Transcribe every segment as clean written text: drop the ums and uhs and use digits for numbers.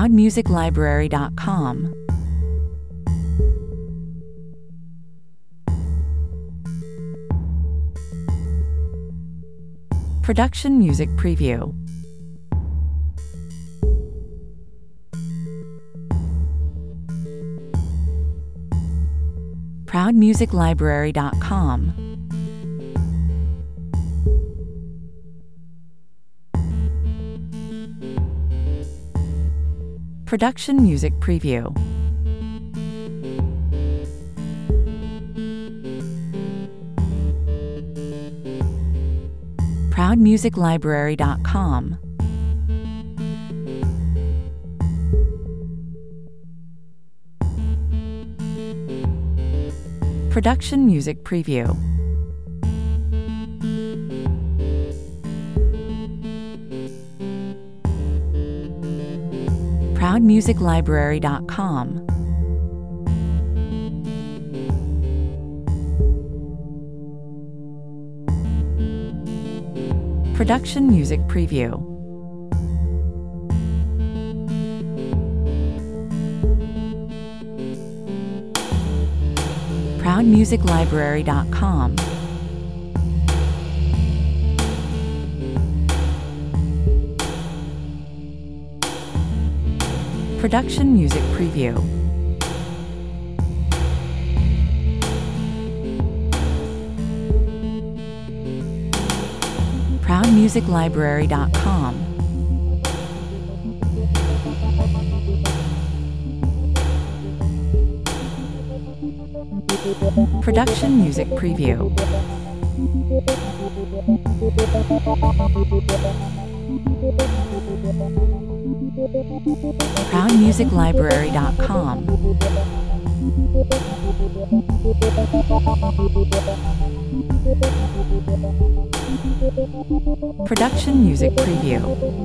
ProudMusicLibrary.com. Production Music Preview. ProudMusicLibrary.com. Production Music Preview. ProudMusicLibrary.com. Production Music Preview. ProudMusicLibrary.com. Production Music Preview. ProudMusicLibrary.com. Production Music Preview. ProudMusicLibrary.com. Production Music Preview. ProudMusicLibrary.com. Production Music Preview.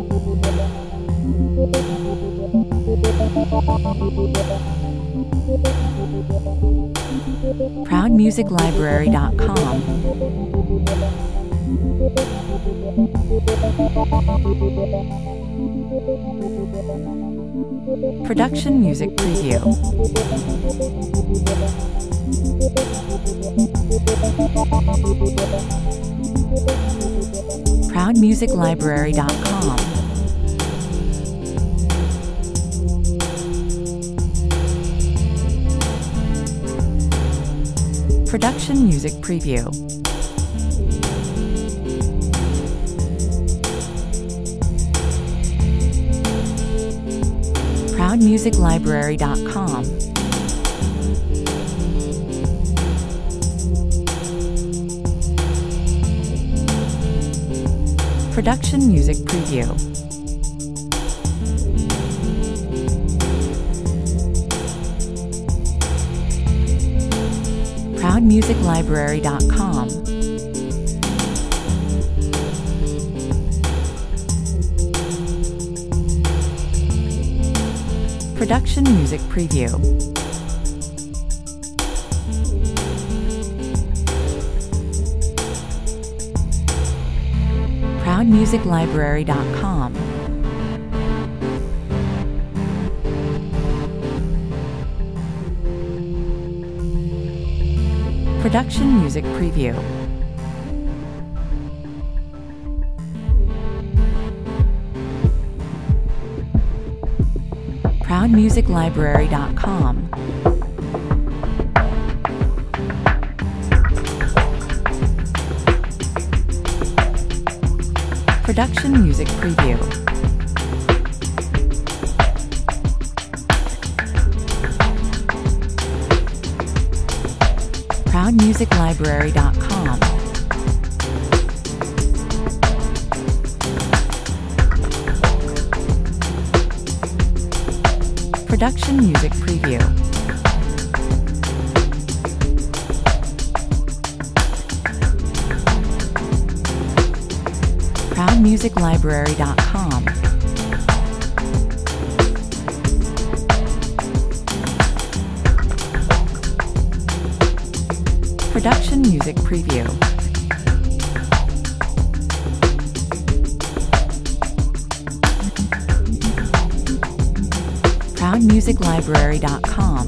ProudMusicLibrary.com. Production Music Preview. ProudMusicLibrary.com. Production Music Preview. ProudMusicLibrary.com. Production Music Preview. ProudMusicLibrary.com. Production Music Preview. ProudMusicLibrary.com. Production Music Preview. ProudMusicLibrary.com. Production Music Preview. ProudMusicLibrary.com. Production Music Preview. ProudMusicLibrary.com. Production Music Preview. ProudMusicLibrary.com.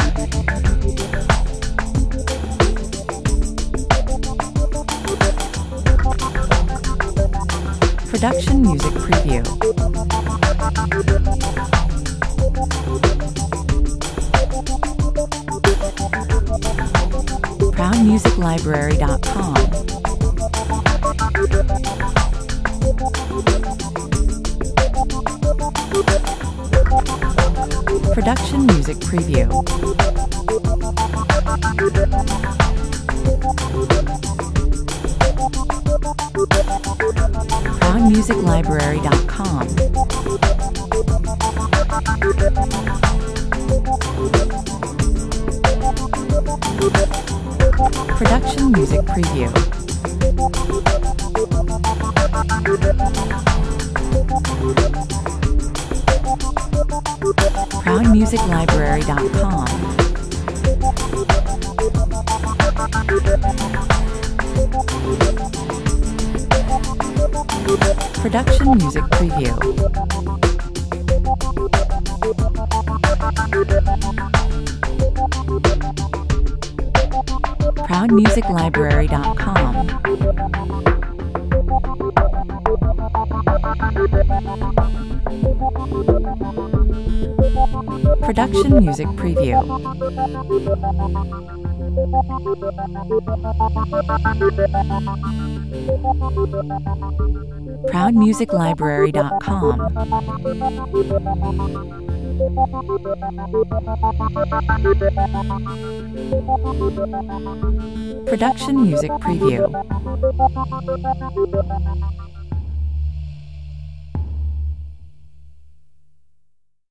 Production Music Preview. ProudMusicLibrary.com. Production Music Preview. ProudMusicLibrary.com. Production Music Preview. ProudMusicLibrary.com. Production Music Preview. ProudMusicLibrary.com. Production Music Preview. ProudMusicLibrary.com. Production Music Preview.